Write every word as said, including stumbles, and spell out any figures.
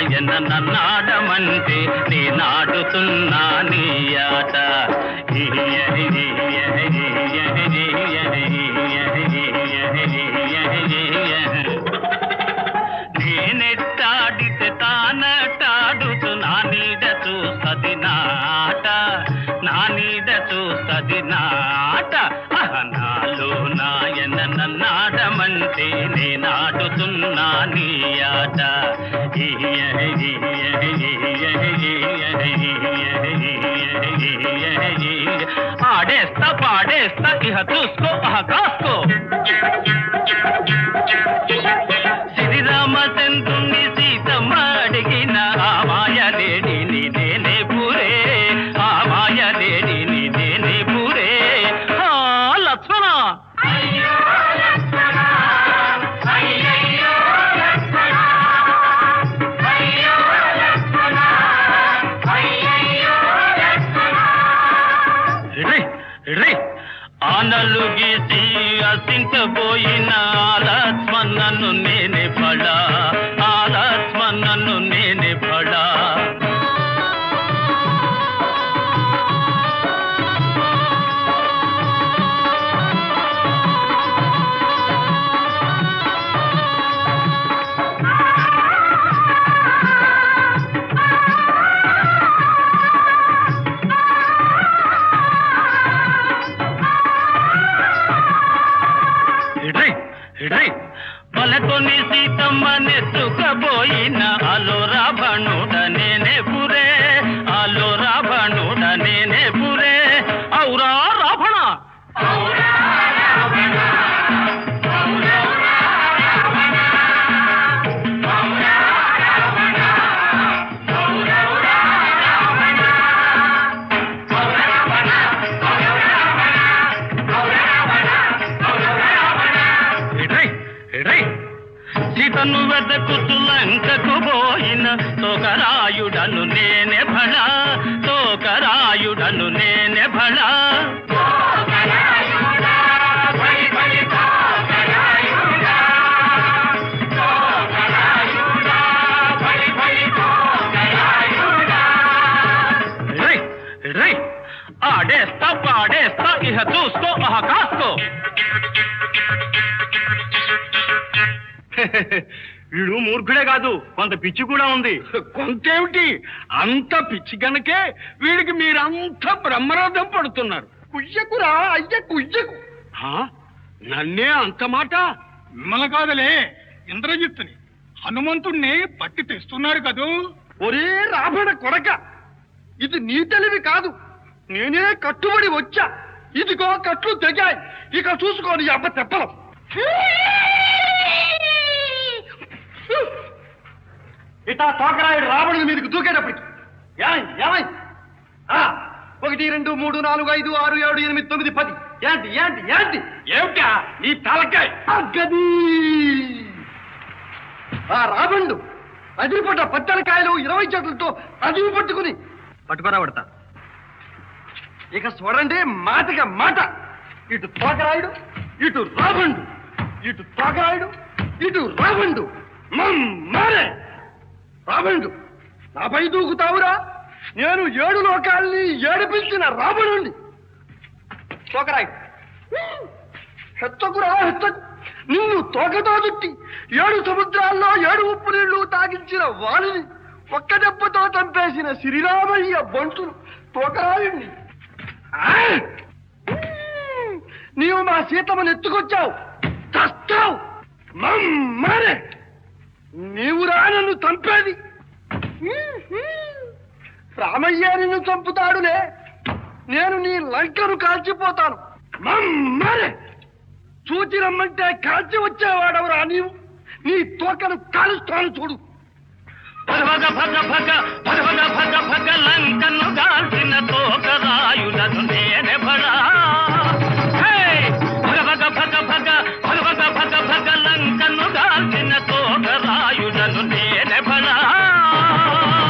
నాయన నన్నాడమంటే నేనాడుతున్నా నీ ఆట. నేనెట్టాడితే తానటాడుతూ నా నీడ చూస్తది నాట, నా నీడ చూస్తది నాట. నాలో నాయన నన్నాడమంటే నేనాడుతున్నా నీ ఆట. ఆడేస్తా పాడేస్తా ఇహ చూసుకో అహ కాసుకో. శ్రీరామచంద్రుని సీతమ్మ అడిగిన ఆ మాయలేడి నేనే పూరే, ఆ మాయలేడి నేనే పూరే. లక్ష్మణ ఆనలు గీసి అసించబోయిన లక్ష్మణను నేనే పడా, ఆ లక్ష్మణను నేనే పడా. బలకొని సీతమ్మ నెత్తుకపోయిన అలో రావణుడ నేనే పురే, అలో రావణుడ నేనే పురే. ఔరా రావణ సీతను వెదకుతూ లంకకు పోయిన తోకరాయుడను నేనే భళ, తోకరాయుడను నేనే భళ. ఆడేస్తా పాడేస్తా ఇహ చూసుకో అహ కాసుకో. వీడు మూర్ఖుడే కాదు, కొంత పిచ్చి కూడా ఉంది. కొంతేమిటి, అంత పిచ్చి కనుకే వీడికి మీరంతా బ్రహ్మరథం పడుతున్నారు. కుయ్యకురా అయ్య కుయ్యకు. నన్నే అంత మాట? మిమ్మల్ని కాదలే, ఇంద్రజిత్తుని హనుమంతుణ్ణి పట్టి తెస్తున్నారు కదూ. ఒరే రావణ కొడక, ఇది నీ తెలివి కాదు, నేనే కట్టుబడి వచ్చా. ఇదిగో కట్లు తెగాయి, ఇక చూసుకోని అబ్బ తెప్పలం. ఇటా తోకరాయుడు రావణుని మీదకి దూకేటప్పటికి ఒకటి రెండు మూడు నాలుగు ఐదు ఆరు ఏడు ఎనిమిది తొమ్మిది పది. ఏంటి ఏంటి ఏంటి ఏమిటా నీ తలకాయ అగ్గది. ఆ రావణుడు అదిరిపడ్డ పచ్చలకాయలు ఇరవై చెట్లతో అదివి పట్టుకుని పట్టుకురా పడతా. ఇక చూడండి మాటగా మాట. ఇటు తోకరాయుడు, ఇటు రావణుడు, ఇటు తోకరాయుడు, ఇటు రావణుడు. మమ్మారే రావణుడు నాపై దూకుతావురా? నేను ఏడు లోకాల్ని ఏడిపించిన రావణుణ్ణి. తోకరాయుడు హెచ్చకురా హెచ్చకు. నిన్ను తోకతో చుట్టి ఏడు సముద్రాల్లో ఏడు ఉప్పు నీళ్లు తాగించిన వాణిని ఒక్క దెబ్బతో చంపేసిన శ్రీరామయ్య బంటును తోకరాయుణ్ణి. నీవు మా సీతమ్మను ఎత్తుకొచ్చావు, చస్తావు. మమ్మారే నీవురా నన్ను చంపేది. రామయ్య నిన్ను చంపుతాడులే, నేను నీ లంకను కాల్చిపోతాను. మమ్మారే చూచి రమ్మంటే కాల్చి వచ్చేవాడవరా నీవు? నీ తోకను కాలుస్తాను చూడు. భగ భగ భగ భగ భగ భగ లంకను కాల్చిన తోకరాయుడను నేనే భళ. భగ భగ భగ భగ భగ భగ భగ లంకను కాల్చిన తోకరాయుడను నేనే భళ.